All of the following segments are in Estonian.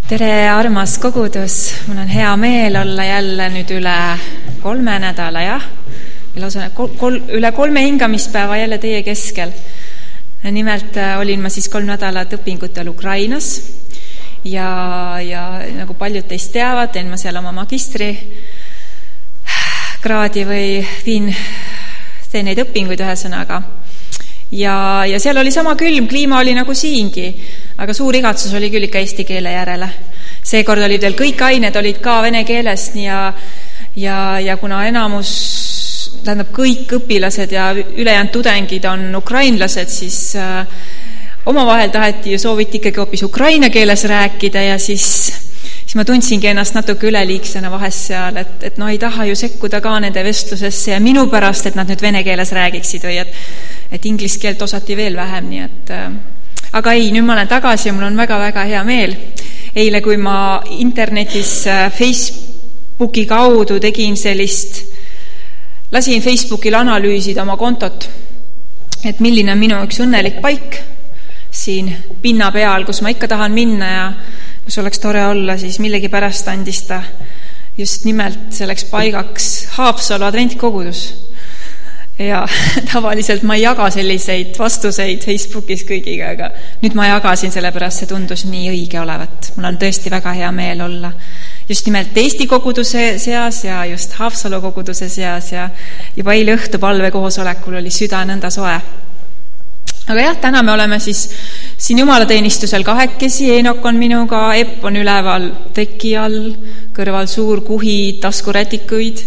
Tere, armas kogudus! Mul on hea meel olla jälle nüüd üle 3 nädala, jah? Üle 3 hingamispäeva jälle teie keskel. Nimelt olin ma siis 3 nädalat õpingutel Ukrainas ja nagu paljud teist teavad, teen ma seal oma magistri kraadi või teen neid õpinguid ühesõnaga. Ja seal oli sama külm, kliima oli nagu siingi, aga suur igatsus oli küll ikka eesti keele järele. Seekord olid veel kõik ained olid ka vene keeles ja kuna kõik õpilased ja ülejäänud tudengid on ukrainlased, siis omavahel sooviti ikkagi hoopis ukraina keeles rääkida ja siis ma tundsingi ennast natuke üleliigsena vahest seal, et no ei taha ju sekkuda ka nende vestlusesse ja minu pärast, et nad nüüd vene keeles räägiksid või et inglise keelt osati veel vähem, nii et aga ei, nüüd ma olen tagasi ja mul on väga-väga hea meel. Eile, kui ma internetis Facebooki kaudu lasin Facebookil analüüsida oma kontot, et milline on minu üks õnnelik paik siin pinna peal, kus ma ikka tahan minna ja kus oleks tore olla, siis millegi pärast andis ta just nimelt selleks paigaks Haapsalu adventkogudus. Ja tavaliselt ma ei jaga selliseid vastuseid Facebookis kõigiga, aga nüüd ma jagasin, sellepärast see tundus nii õige olevat. Mul on tõesti väga hea meel olla just nimelt Eesti koguduse seas ja just Haapsalu koguduse seas ja juba eile õhtu palvekoosolekul oli süda nõnda soe. Aga jah, täna me oleme siis siin jumalateenistusel kahekesi, Eenok on minuga, Epp on üleval teki all, kõrval suur kuhi taskurätikuid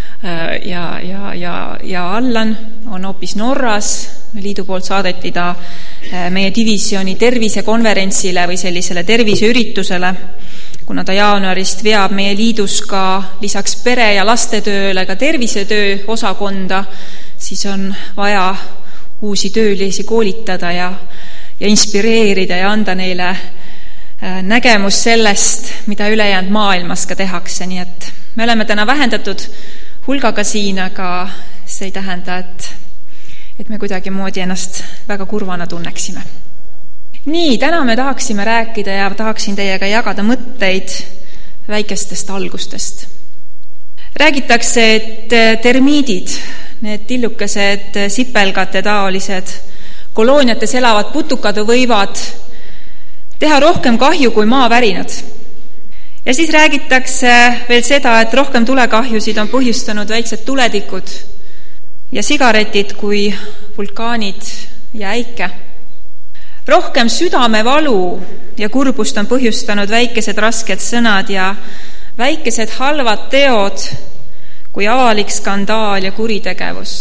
ja Allan on hoopis Norras, liidu poolt saadeti ta meie divisjoni tervisekonverentsile või sellisele terviseüritusele, kuna ta jaanuarist veab meie liidus ka lisaks pere- ja lastetööle ka tervisetöö osakonda, siis on vaja uusi töölisi koolitada ja inspireerida ja anda neile nägemus sellest, mida ülejäänud maailmas ka tehakse, nii et me oleme täna vähendatud hulgaga siin, aga see ei tähenda, et me kuidagi moodi ennast väga kurvana tunneksime. Nii, täna me tahaksime rääkida ja tahaksin teiega jagada mõtteid väikestest algustest. Räägitakse, et termiidid, need tillukesed sipelgate taolised kolooniates elavad putukad võivad teha rohkem kahju kui maavärinad. Ja siis räägitakse veel seda, et rohkem tulekahjusid on põhjustanud väiksed tuledikud ja sigaretid kui vulkaanid ja äike. Rohkem südamevalu ja kurbust on põhjustanud väikesed rasked sõnad ja väikesed halvad teod kui avalik skandaal ja kuritegevus.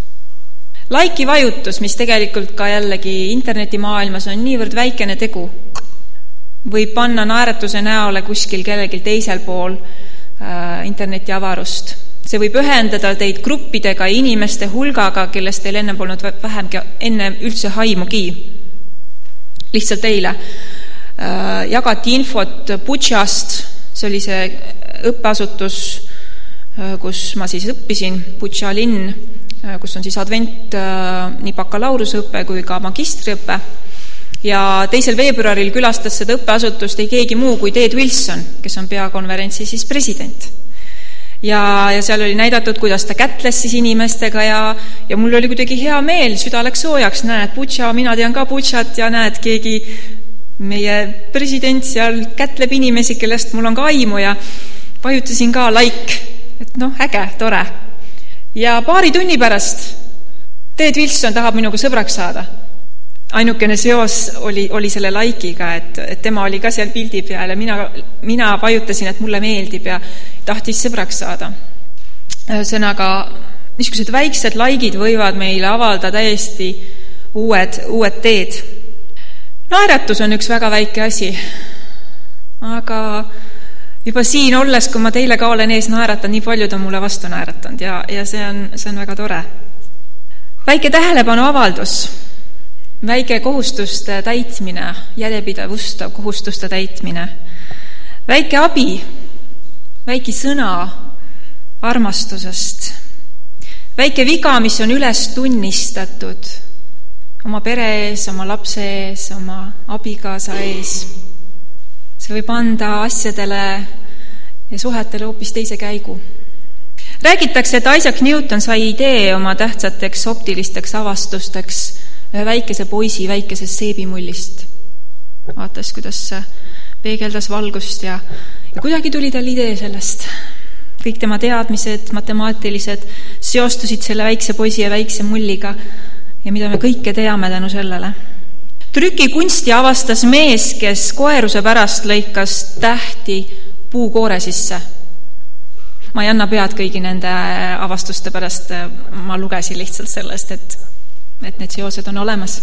Laiki vajutus, mis tegelikult ka jällegi internetimaailmas on niivõrd väikene tegu, võib panna naeratuse näole kuskil kellelgi teisel pool interneti avarust. See võib ühendada teid gruppidega ja inimeste hulgaga, kellest teil enne polnud vähemgi enne üldse haimugi. Lihtsalt eile jagati infot Butšast, see oli see õppeasutus, kus ma siis õppisin, Butša linn, kus on siis advent nii bakalaureusõppe kui ka magistriõppe. Ja 2. veebruaril külastas seda õppeasutust ei keegi muu kui Ted Wilson, kes on peakonverentsi siis president. Ja seal oli näidatud, kuidas ta kätles siis inimestega ja mul oli kuidagi hea meel, süda läks soojaks, näed, Butša, mina tean ka Butšat ja näed, keegi meie president seal kätleb inimesi, kellest mul on ka aimu ja vajutasin ka like, et äge, tore. Ja paari tunni pärast Ted Wilson tahab minuga sõbraks saada. Ainukene seos oli selle like'iga, et tema oli ka seal pildi peal ja mina vajutasin, et mulle meeldib ja tahtis sõbraks saada. Sõnaga, niisugused väiksed like'id võivad meile avalda täiesti uued teed. Naeratus on üks väga väike asi, aga juba siin olles, kui ma teile ka olen ees naeratan, nii paljud on mulle vastu naeratanud ja see on väga tore. Väike tähelepanu avaldus. Väike kohustuste täitmine, järjepidevuste kohustuste täitmine, väike abi, väike sõna armastusest, väike viga, mis on üles tunnistatud oma pere ees, oma lapse ees, oma abikaasa ees. See võib anda asjadele ja suhetele hoopis teise käigu. Räägitakse, et Isaac Newton sai idee oma tähtsateks optilisteks avastusteks ühe väikese poisi väikesest seebimullist. Vaatas, kuidas see peegeldas valgust ja kuidagi tuli tal idee sellest. Kõik tema teadmised, matemaatilised, seostusid selle väikse poisi ja väikse mulliga ja mida me kõike teame tänu sellele. Trükikunsti avastas mees, kes koeruse pärast lõikas tähti puukoore sisse. Ma ei anna pead kõigi nende avastuste pärast, ma lugesin lihtsalt sellest, et need seosed on olemas.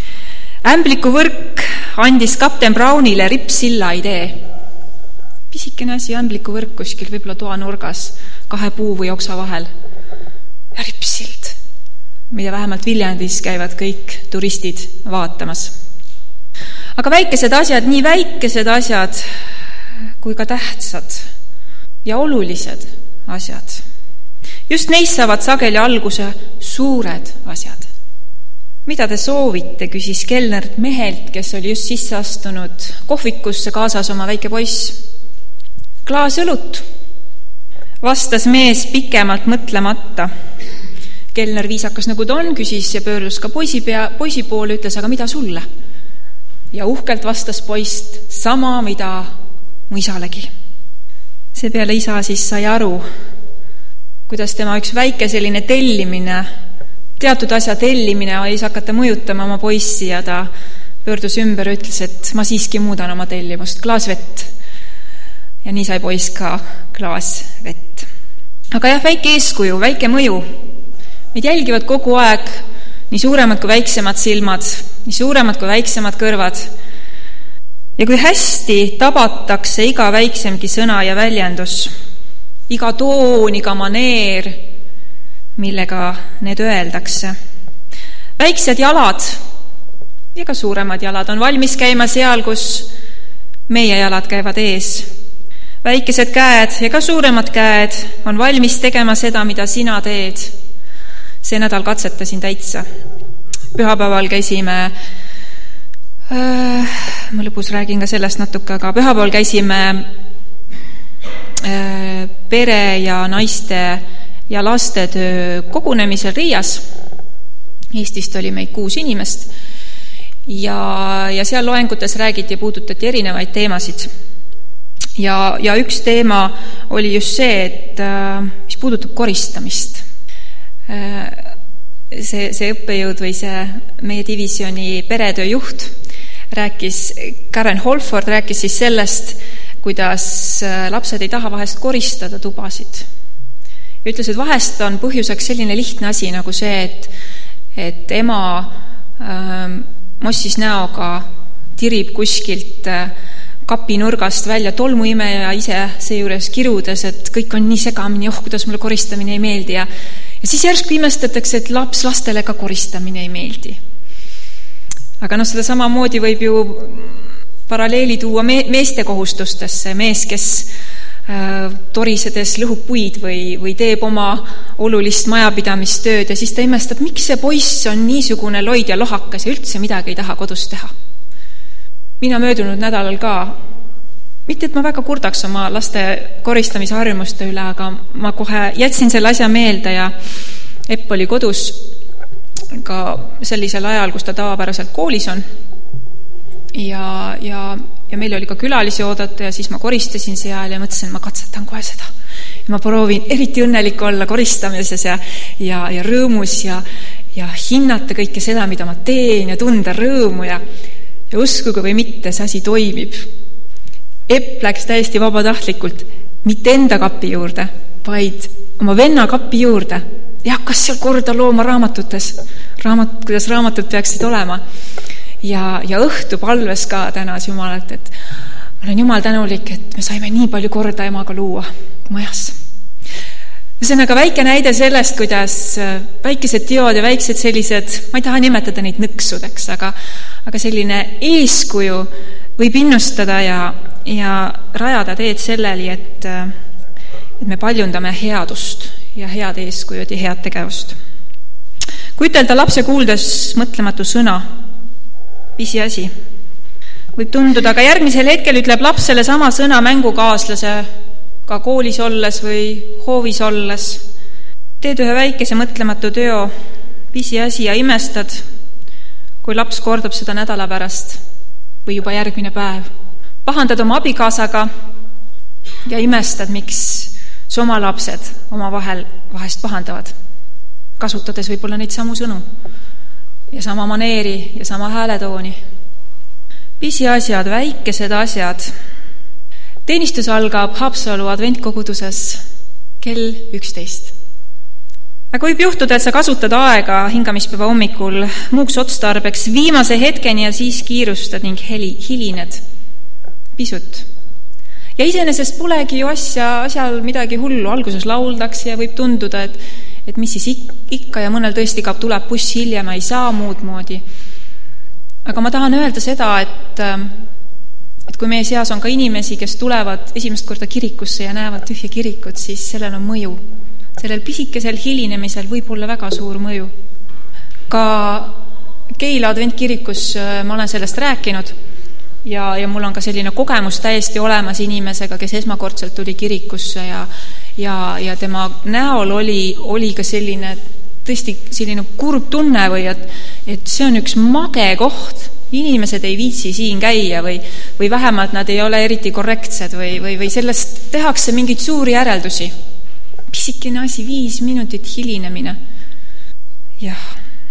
Ämblikuvõrk andis kapten Brownile rippsilla idee. Pisikene asi, ämblikuvõrk kuskil võib-olla toanurgas, 2 puu või oksa vahel. Ja rippsild, mida vähemalt Viljandis käivad kõik turistid vaatamas. Aga väikesed asjad, nii väikesed asjad kui ka tähtsad ja olulised asjad. Just neist saavad sageli alguse suured asjad. Mida te soovite, küsis kelner mehelt, kes oli just sisse astunud kohvikusse kaasas oma väike poiss. Klaas õlut, vastas mees pikemalt mõtlemata. Kelner viisakas nagu ta on, küsis ja pöördus ka poisi poole, ütles, aga mida sulle? Ja uhkelt vastas poist sama, mida mu isalegi. Seepeale isa siis sai aru, kuidas tema üks väike selline tellimine, teatud asja tellimine võis hakata mõjutama oma poissi ja ta pöördus ümber ja ütles, et ma siiski muudan oma tellimust, klaas vett. Ja nii sai poiss ka klaas vett. Aga jah, väike eeskuju, väike mõju. Meid jälgivad kogu aeg nii suuremad kui väiksemad silmad, nii suuremad kui väiksemad kõrvad. Ja kui hästi tabatakse iga väiksemgi sõna ja väljendus, iga toon, iga maneer, millega need öeldakse. Väiksed jalad ja ka suuremad jalad on valmis käima seal, kus meie jalad käivad ees. Väikesed käed ja ka suuremad käed on valmis tegema seda, mida sina teed. See nädal katsetasin täitsa. Pühapäeval käisime ma lõpus räägin ka sellest natuke, aga pühapäeval käisime pere ja naiste ja lastetöö kogunemisel Riias. Eestist oli meid 6 inimest ja seal loengutes räägiti ja puudutati erinevaid teemasid. Ja üks teema oli just see, et mis puudutab koristamist. See õppejõud või see meie divisjoni peretöö juht Karen Holford rääkis siis sellest, kuidas lapsed ei taha vahest koristada tubasid. Ja ütles, et vahest on põhjuseks selline lihtne asi nagu see, et ema mossis näoga tirib kuskilt kapinurgast välja tolmuimeja ise seejuures kirudes, et kõik on nii segamini, kuidas mulle koristamine ei meeldi ja siis järsku imestatakse, et lastele ka koristamine ei meeldi. Aga seda samamoodi võib ju paralleeli tuua meeste kohustustesse. Mees, kes torisedes lõhub puid või teeb oma olulist majapidamistööd ja siis ta imestab, miks see poiss on niisugune loid ja lohakas ja üldse midagi ei taha kodus teha. Mina möödunud nädalal ka, mitte et ma väga kurdaks oma laste koristamise harjumuste üle, aga ma kohe jätsin selle asja meelde ja Epp oli kodus ka sellisel ajal, kus ta tavapäraselt koolis on ja meil oli ka külalisi oodata ja siis ma koristasin seal ja mõtlesin, ma katsetan kohe seda. Ja ma proovin eriti õnnelik olla koristamises ja rõõmus ja hinnata kõike seda, mida ma teen ja tunda rõõmu ja uskuge või mitte, see asi toimib. Epp läks täiesti vabatahtlikult mitte enda kapi juurde, vaid oma venna kapi juurde ja hakkas seal korda looma raamatutes, kuidas raamatud peaksid olema. Ja õhtu palves ka tänas Jumalat, et ma olen Jumal tänulik, et me saime nii palju korda emaga luua majas. See on aga väike näide sellest, kuidas väikesed teod ja väiksed sellised, ma ei taha nimetada neid nõksudeks, aga selline eeskuju võib innustada ja rajada teed selleli, et me paljundame headust ja head eeskujud ja head tegevust. Kui ütelda lapse kuuldes mõtlematu sõna, pisiasi, võib tunduda, aga järgmisel hetkel ütleb laps selle sama sõna mängukaaslase ka koolis olles või hoovis olles. Teed ühe väikese mõtlematu teo, pisiasi ja imestad, kui laps kordab seda nädala pärast või juba järgmine päev. Pahandad oma abikaasaga ja imestad, miks su oma lapsed omavahel vahest pahandavad, kasutades võib-olla neid samu sõnu ja sama maneeri ja sama hääletooni. Pisiasjad, väikesed asjad. Teenistus algab Haapsalu adventkoguduses kell 11. Aga võib juhtuda, et sa kasutad aega hingamispäeva hommikul muuks otstarbeks viimase hetkeni ja siis kiirustad ning hilined pisut. Ja iseenesest polegi ju asjal midagi hullu. Alguses lauldakse ja võib tunduda, et mis siis ikka ja mõnel tõesti tuleb buss hiljem, ei saa muud moodi. Aga ma tahan öelda seda, et kui meie seas on ka inimesi, kes tulevad esimest korda kirikusse ja näevad tühja kirikut, siis sellel on mõju. Sellel pisikesel hilinemisel võib olla väga suur mõju. Ka Keila adventkirikus ma olen sellest rääkinud ja mul on ka selline kogemus täiesti olemas inimesega, kes esmakordselt tuli kirikusse ja tema näol oli ka tõesti selline kurb tunne või et see on üks mage koht. Inimesed ei viitsi siin käia või vähemalt nad ei ole eriti korrektsed või sellest tehakse mingeid suuri järeldusi. Pisikene asi, 5 minutit hilinemine. Jah.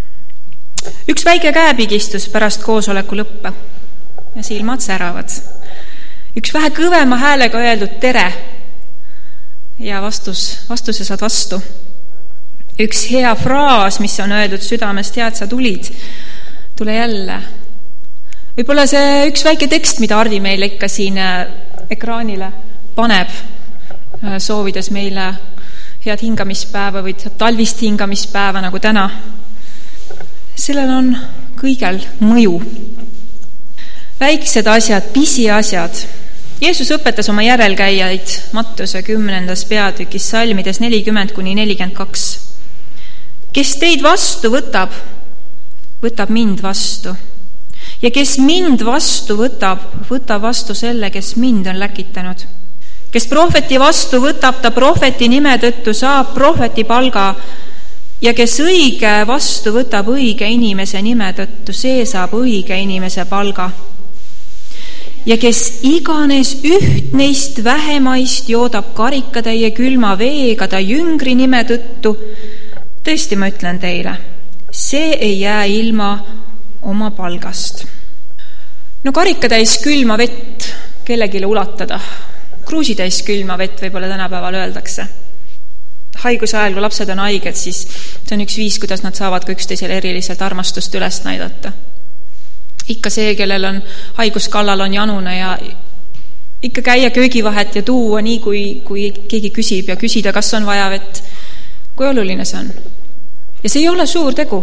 Üks väike käepigistus pärast koosoleku lõppe ja silmad säravad. Üks vähe kõvema häälega öeldud tere ja vastuse saad vastu. Üks hea fraas, mis on öeldud südamest, head sa tulid, tule jälle. Võib-olla see üks väike tekst, mida Ardi meile ikka siin ekraanile paneb, soovides meile head hingamispäeva või talvist hingamispäeva nagu täna. Sellel on kõigel mõju. Väiksed asjad, pisiasjad. Jeesus õpetas oma järelkäijaid Mattuse 10. peatükis salmides 40-42. Kes teid vastu võtab, võtab mind vastu. Ja kes mind vastu võtab, võtab vastu selle, kes mind on läkitanud. Kes prohveti vastu võtab, ta prohveti nime tõttu saab prohveti palga ja kes õige vastu võtab õige inimese nime tõttu, see saab õige inimese palga. Ja kes iganes üht neist vähemaist joodab karikatäie külma veega ta jüngri nime tõttu, tõesti ma ütlen teile, see ei jää ilma oma palgast. No karikatäis külma vett kellegile ulatada. Kruusitäis külma vett võib-olla tänapäeval öeldakse. Haiguse ajal, kui lapsed on haiged, siis see on üks viis, kuidas nad saavad ka üksteisele eriliselt armastust üles näidata. Ikka see, kellel on haiguskallal on janune ja ikka käia köögivahet ja tuua nii, kui keegi küsib ja küsida, kas on vaja vett. Kui oluline see on? Ja see ei ole suur tegu.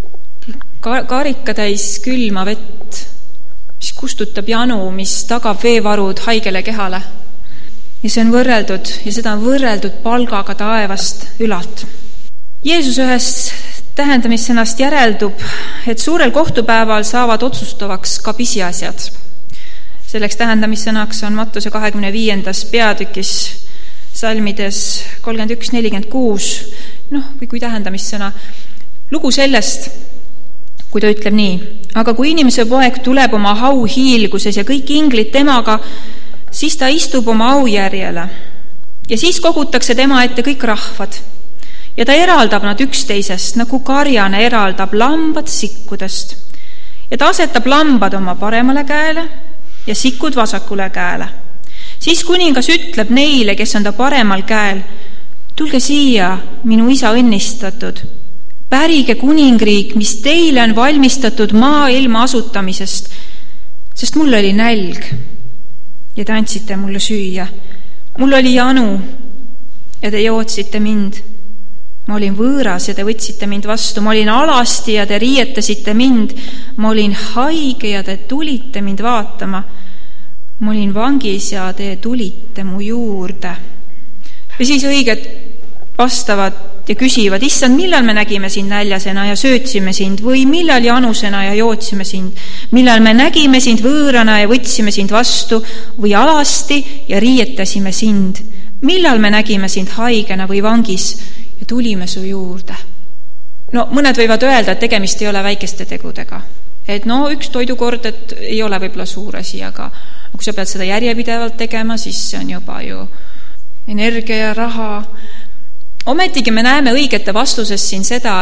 Karikatäis külma vett, mis kustutab janu, mis tagab veevarud haigele kehale. Ja see on võrreldud ja seda on võrreldud palgaga taevast ülalt. Jeesus ühest tähendamissõnast järeldub, et suurel kohtupäeval saavad otsustavaks ka pisiasjad. Selleks tähendamissõnaks on Mattuse 25. peatükis salmides 31-46, või kui tähendamissõna, lugu sellest, kui ta ütleb nii, aga kui inimese poeg tuleb oma auhiilguses ja kõik inglid temaga, siis ta istub oma aujärjele ja siis kogutakse tema ette kõik rahvad ja ta eraldab nad üksteisest, nagu karjane eraldab lambad sikkudest ja ta asetab lambad oma paremale käele ja sikud vasakule käele. Siis kuningas ütleb neile, kes on ta paremal käel, tulge siia, minu isa õnnistatud, pärige kuningriik, mis teile on valmistatud maailma asutamisest, sest mul oli nälg ja te andsite mulle süüa. Mul oli janu ja te jootsite mind. Ma olin võõras ja te võtsite mind vastu. Ma olin alasti ja te riietasite mind. Ma olin haige ja te tulite mind vaatama. Ma olin vangis ja te tulite mu juurde. Ja siis õiged vastavad ja küsivad, issand, millal me nägime sind näljasena ja söötsime sind või millal janusena ja jootsime sind, millal me nägime sind võõrana ja võtsime sind vastu või alasti ja riietasime sind, millal me nägime sind haigena või vangis ja tulime su juurde. No mõned võivad öelda, et tegemist ei ole väikeste tegudega. Et üks toidukord, et ei ole võib-olla suur asi, aga kui sa pead seda järjepidevalt tegema, siis see on juba ju energia ja raha. Ometigi me näeme õigete vastuses siin seda,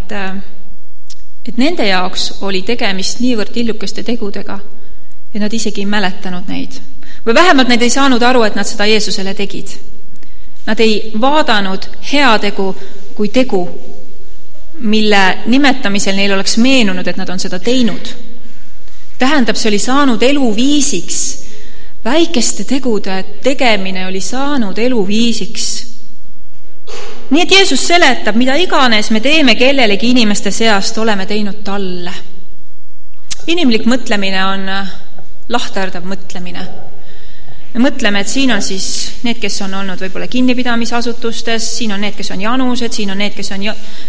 et nende jaoks oli tegemist niivõrd tillukeste tegudega, et nad isegi ei mäletanud neid. Või vähemalt nad ei saanud aru, et nad seda Jeesusele tegid. Nad ei vaadanud heategu kui tegu, mille nimetamisel neil oleks meenunud, et nad on seda teinud. Tähendab, see oli saanud eluviisiks. Väikeste tegude tegemine oli saanud eluviisiks. Nii et Jeesus seletab, mida iganes me teeme kellelegi inimeste seast, oleme teinud talle. Inimlik mõtlemine on lahterdav mõtlemine. Me mõtleme, et siin on siis need, kes on olnud võib-olla kinnipidamisasutustes, siin on need, kes on janused, siin on need, kes on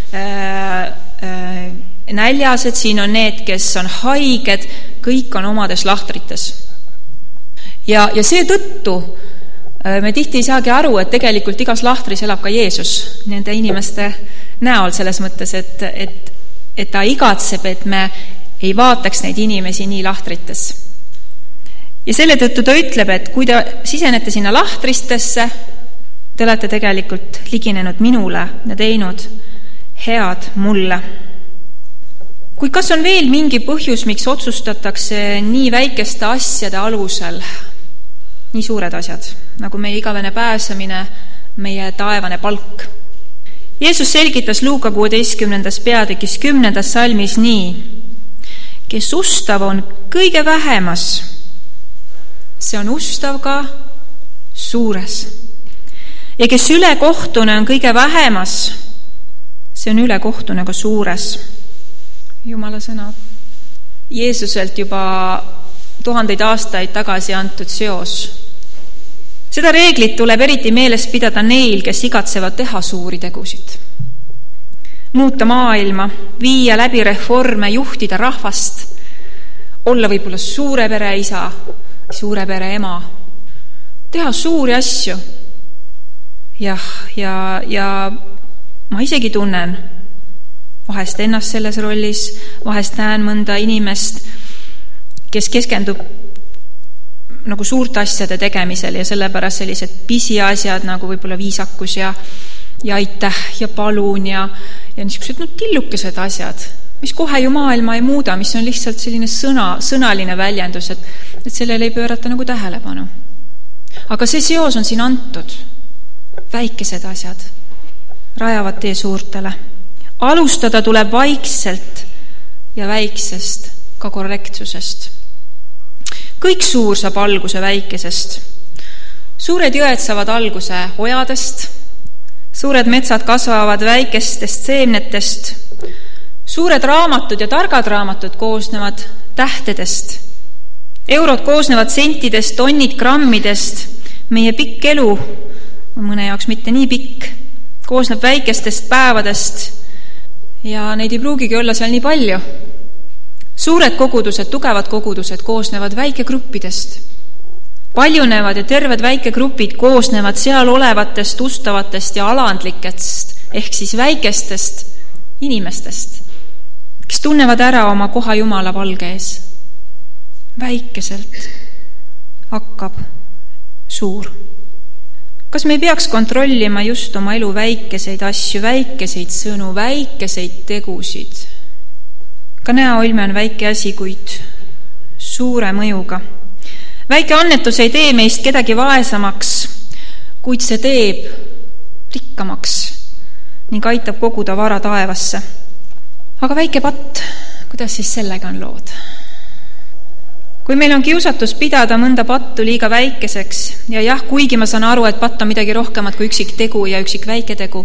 näljased, siin on need, kes on haiged, kõik on omades lahtrites. Ja seetõttu me tihti ei saagi aru, et tegelikult igas lahtris elab ka Jeesus nende inimeste näol selles mõttes, et ta igatseb, et me ei vaataks neid inimesi nii lahtrites. Ja selle tõttu ta ütleb, et kui te sisenete sinna lahtristesse, te olete tegelikult liginenud minule ja teinud head mulle. Kui kas on veel mingi põhjus, miks otsustatakse nii väikeste asjade alusel, nii suured asjad, nagu meie igavene pääsemine, meie taevane palk. Jeesus selgitas Luuka 16. peatükis 10. salmis nii, kes ustav on kõige vähemas, see on ustav ka suures. Ja kes ülekohtune on kõige vähemas, see on ülekohtune ka suures. Jumala sõna. Jeesuselt juba 1000 aastaid tagasi antud seos. Seda reeglit tuleb eriti meeles pidada neil, kes igatsevad teha suuri tegusid. Muuta maailma, viia läbi reforme, juhtida rahvast, olla võib-olla suure pere isa, suure pere ema, teha suuri asju. Ja ma isegi tunnen vahest ennast selles rollis, vahest näen mõnda inimest, kes keskendub nagu suurte asjade tegemisel ja sellepärast sellised pisiasjad nagu võib-olla viisakus ja aitäh ja palun ja niisugused tillukesed asjad, mis kohe ju maailma ei muuda, mis on lihtsalt selline sõnaline väljendus, et sellele ei pöörata nagu tähelepanu. Aga see seos on siin antud. Väikesed asjad rajavad tee suurtele. Alustada tuleb vaikselt ja väiksest ka korrektsusest. Kõik suur saab alguse väikesest. Suured jõed saavad alguse ojadest, suured metsad kasvavad väikestest seemnetest, suured raamatud ja targad raamatud koosnevad tähtedest, eurod koosnevad sentidest, tonnid grammidest, meie pikk elu, mõne jaoks mitte nii pikk, koosneb väikestest päevadest ja neid ei pruugigi olla seal nii palju. Suured kogudused, tugevad kogudused koosnevad väikegruppidest. Paljunevad ja terved väikegrupid koosnevad seal olevatest, ustavatest ja alandlikest, ehk siis väikestest inimestest, kes tunnevad ära oma koha Jumala palge ees. Väikeselt hakkab suur. Kas me ei peaks kontrollima just oma elu väikeseid asju, väikeseid sõnu, väikeseid tegusid? Ka näoilme on väike asi, kuid suure mõjuga. Väike annetus ei tee meist kedagi vaesamaks, kuid see teeb rikkamaks ning aitab koguda vara taevasse. Aga väike patt, kuidas siis sellega on lood? Kui meil on kiusatus pidada mõnda pattu liiga väikeseks ja kuigi ma saan aru, et patt on midagi rohkemat kui üksik tegu ja üksik väike tegu,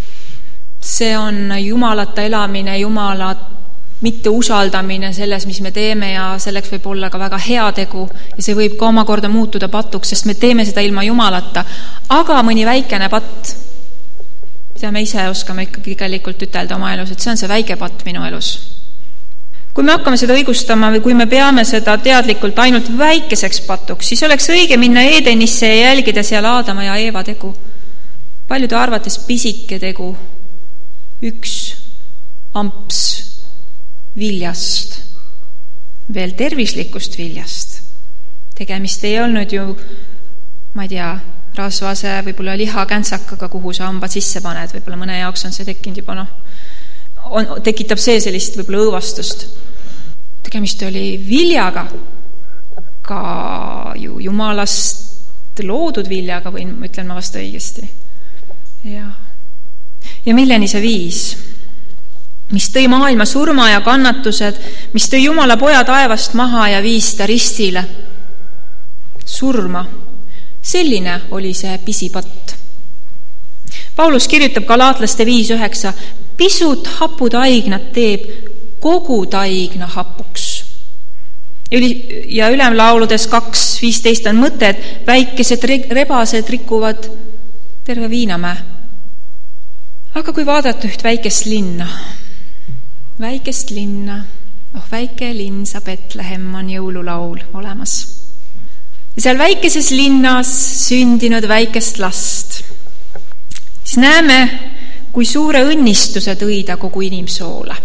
see on jumalata elamine, Jumala mitte usaldamine selles, mis me teeme ja selleks võib olla ka väga hea tegu ja see võib ka omakorda muutuda patuks, sest me teeme seda ilma Jumalata. Aga mõni väikene patt, mida me ise oskame ikkagi tegelikult ütelda oma elus, et see on see väike patt minu elus. Kui me hakkame seda õigustama või kui me peame seda teadlikult ainult väikeseks patuks, siis oleks õige minna Edenisse ja jälgida seal Aadama ja Eeva tegu. Paljude arvates pisike tegu, üks amps viljast, veel tervislikust viljast. Tegemist ei olnud ju, ma ei tea, rasvase võib-olla lihakänsakaga, kuhu sa hambad sisse paned, võib-olla mõne jaoks on see tekkinud juba tekitab see sellist võib-olla õõvastust. Tegemist oli viljaga, ka ju Jumalast loodud viljaga, või ütlen ma vast õigesti. Ja milleni see viis? Mis tõi maailma surma ja kannatused, mis tõi Jumala poja taevast maha ja viis ta ristile. Surma. Selline oli see pisipatt. Paulus kirjutab Galaatlaste 5:9: pisut haputaignat teeb kogu taigna hapuks. Ja ülemlauludes 2:15 on mõte, et väikesed rebased rikuvad terve Viinamäe. Aga kui vaadata üht väikest linna, väike linn sa Betlehem on jõululaul olemas. Ja seal väikeses linnas sündinud väikest last, siis näeme, kui suure õnnistuse tõi ta kogu inimsoole.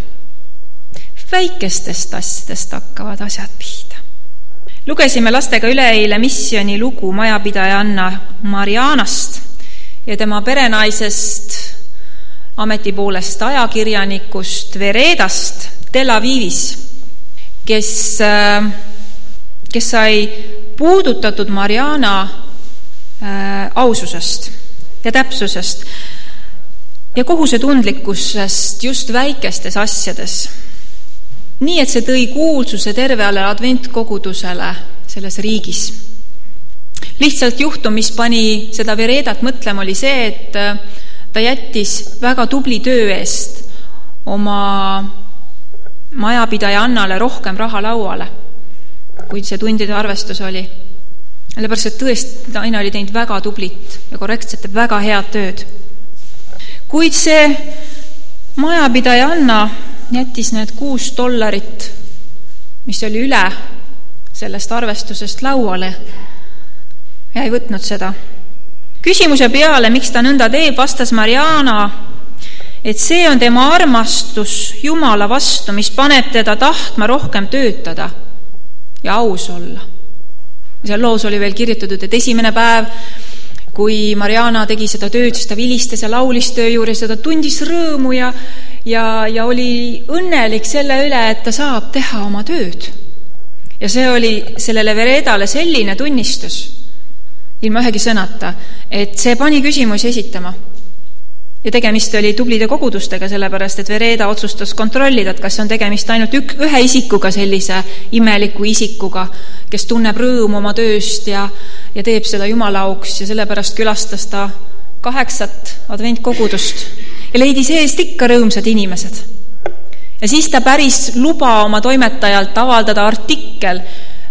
Väikestest asjadest hakkavad asjad pihta. Lugesime lastega üleeile missiooni lugu majapidajanna Marianast ja tema perenaisest, ametipoolest ajakirjanikust Veredast Tel Avivis, kes sai puudutatud Mariana aususest ja täpsusest ja kohusetundlikkusest just väikestes asjades. Nii, et see tõi kuulsuse tervele adventkogudusele selles riigis. Lihtsalt juhtum, mis pani seda Veredat mõtlema, oli see, et ta jättis väga tubli töö eest oma majapidaja Annale rohkem raha lauale, kui see tundide arvestus oli. Sellepärast, et tõesti, naine oli teinud väga tublit ja korrektset ja väga head tööd. Kuid see majapidaja Anna jättis need $6, mis oli üle sellest arvestusest lauale ja ei võtnud seda. Küsimuse peale, miks ta nõnda teeb, vastas Mariana, et see on tema armastus Jumala vastu, mis paneb teda tahtma rohkem töötada ja aus olla. Seal loos oli veel kirjutatud, et esimene päev, kui Mariana tegi seda tööd, siis ta vilistas ja laulis töö juures ja ta tundis rõõmu ja oli õnnelik selle üle, et ta saab teha oma tööd. Ja see oli sellele Veredale selline tunnistus, ilma ühegi sõnata, et see pani küsimusi esitama. Ja tegemist oli tublide kogudustega, sellepärast, et Vereda otsustas kontrollida, et kas on tegemist ainult ühe isikuga, sellise imeliku isikuga, kes tunneb rõõmu oma tööst ja teeb seda Jumala auks, ja sellepärast külastas ta 8 adventkogudust ja leidis eest ikka rõõmsad inimesed. Ja siis ta päris luba oma toimetajalt avaldada artikkel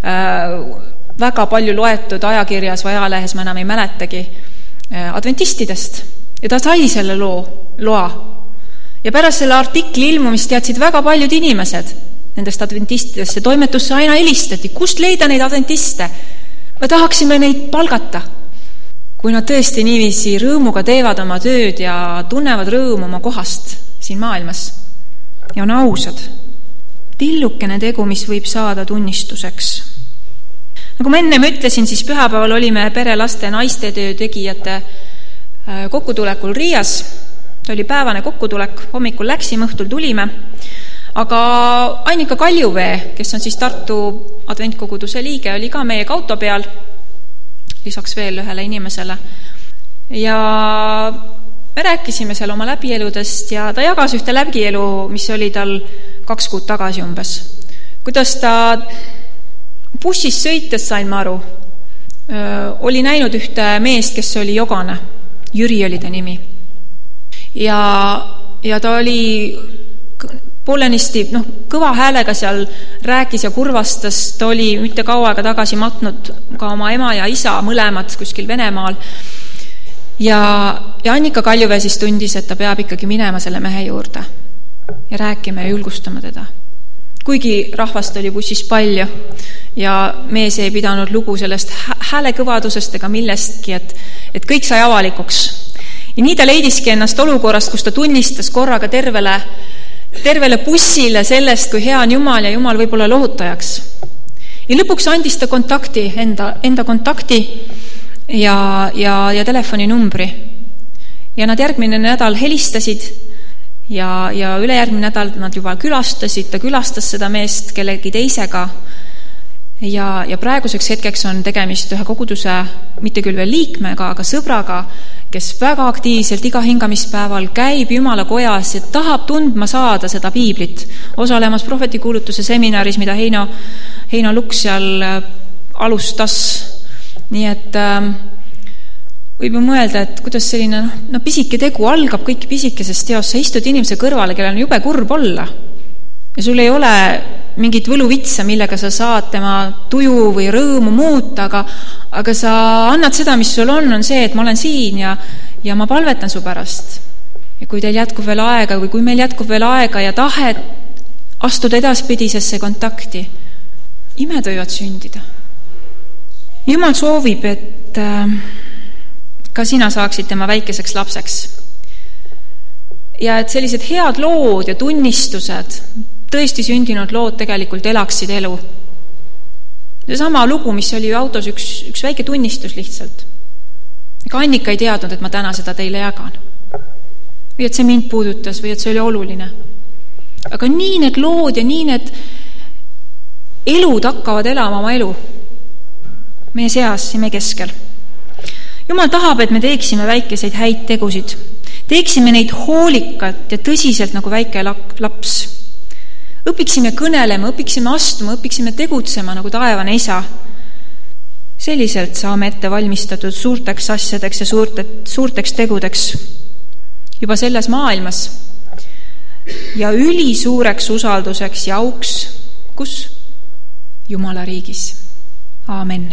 väga palju loetud ajakirjas või ajalehes, ma enam ei mäletagi, adventistidest. Ja ta sai selle loa. Ja pärast selle artikli ilmumist teadsid väga paljud inimesed nendest adventistidest ja toimetusse aina helistati, kust leida neid adventiste. Me tahaksime neid palgata. Kui nad tõesti niiviisi rõõmuga teevad oma tööd ja tunnevad rõõmu oma kohast siin maailmas ja on ausad. Tillukene tegu, mis võib saada tunnistuseks. Nagu ma enne ütlesin, siis pühapäeval olime perelaste naistetöö tegijate kokkutulekul Riias. See oli päevane kokkutulek, hommikul läksime, õhtul tulime. Aga Annika Kaljuvee, kes on siis Tartu adventkoguduse liige, oli ka meiega auto peal, lisaks veel ühele inimesele. Ja me rääkisime seal oma läbieludest ja ta jagas ühte läbielu, mis oli tal 2 kuud tagasi umbes. Kuidas ta bussis sõites, sain ma aru, oli näinud ühte meest, kes oli jogane. Jüri oli ta nimi. Ja ta oli poolenisti, kõva häälega seal rääkis ja kurvastas, ta oli mitte kaua aega tagasi matnud ka oma ema ja isa mõlemad kuskil Venemaal. Ja Annika Kaljuvee siis tundis, et ta peab ikkagi minema selle mehe juurde ja rääkima ja julgustama teda. Kuigi rahvast oli bussis palju ja mees ei pidanud lugu sellest häälekõvadusest ega millestki, et kõik sai avalikuks. Ja nii ta leidiski ennast olukorrast, kus ta tunnistas korraga tervele bussile sellest, kui hea on Jumal ja Jumal võib olla lohutajaks. Ja lõpuks andis ta kontakti, enda kontakti ja telefoninumbri. Ja nad järgmine nädal helistasid ja ülejärgmine nädal nad juba külastasid, ta külastas seda meest kellegi teisega ja praeguseks hetkeks on tegemist ühe koguduse, mitte küll veel liikmega, aga sõbraga, kes väga aktiivselt iga hingamispäeval käib Jumala kojas ja tahab tundma saada seda piiblit, osalemas prohvetikuulutuse seminaris, mida Heino Luks seal alustas. Nii et võib ju mõelda, et kuidas selline pisike tegu algab kõik pisikesest teost. Sa istud inimese kõrvale, kellel on jube kurb olla ja sul ei ole mingit võluvitsa, millega sa saad tema tuju või rõõmu muuta, aga sa annad seda, mis sul on see, et ma olen siin ja ma palvetan su pärast. Ja kui teil jätkub veel aega või kui meil jätkub veel aega ja tahet astuda edaspidisesse kontakti, imed võivad sündida. Jumal soovib, et ka sina saaksid tema väikeseks lapseks. Ja et sellised head lood ja tunnistused, tõesti sündinud lood tegelikult elaksid elu. See sama lugu, mis oli autos üks väike tunnistus lihtsalt. Ega Annika ei teadnud, et ma täna seda teile jagan. Või et see mind puudutas või et see oli oluline. Aga nii need lood ja nii need elud hakkavad elama oma elu meie seas ja meie keskel. Jumal tahab, et me teeksime väikeseid häid tegusid. Teeksime neid hoolikalt ja tõsiselt nagu väike laps. Õpiksime kõnelema, õpiksime astuma, õpiksime tegutsema nagu taevane isa. Selliselt saame ette valmistatud suurteks asjadeks ja suurteks tegudeks juba selles maailmas ja ülisuureks usalduseks ja auks, kus? Jumala riigis. Aamen.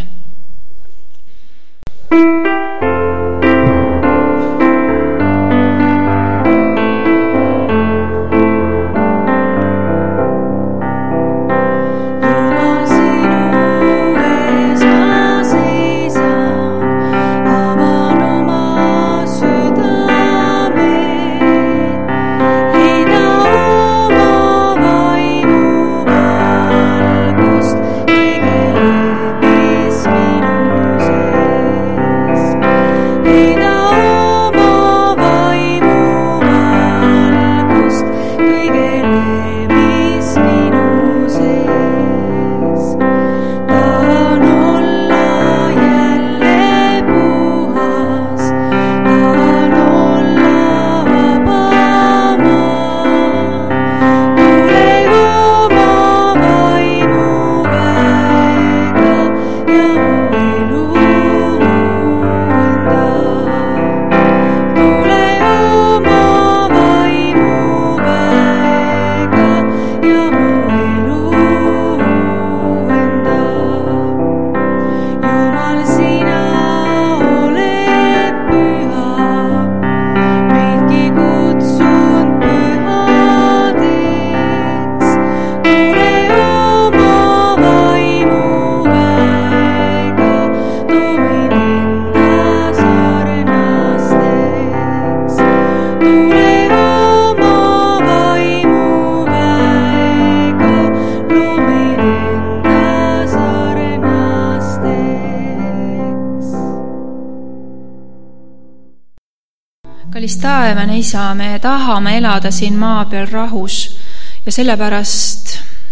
Kallis taevane isa, me tahame elada siin maa peal rahus ja sellepärast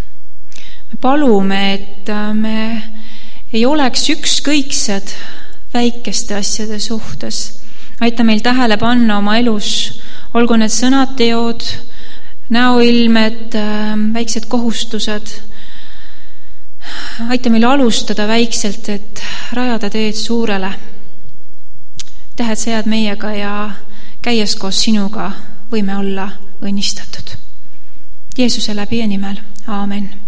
me palume, et me ei oleks ükskõiksed väikeste asjade suhtes. Aita meil tähele panna oma elus, olgu need sõnad, teod, näoilmed, väiksed kohustused. Aita meil alustada väikselt, et rajada teed suurele. Tähed sa jääd meiega ja käies koos sinuga võime olla õnnistatud. Jeesuse läbi ja nimel. Aamen.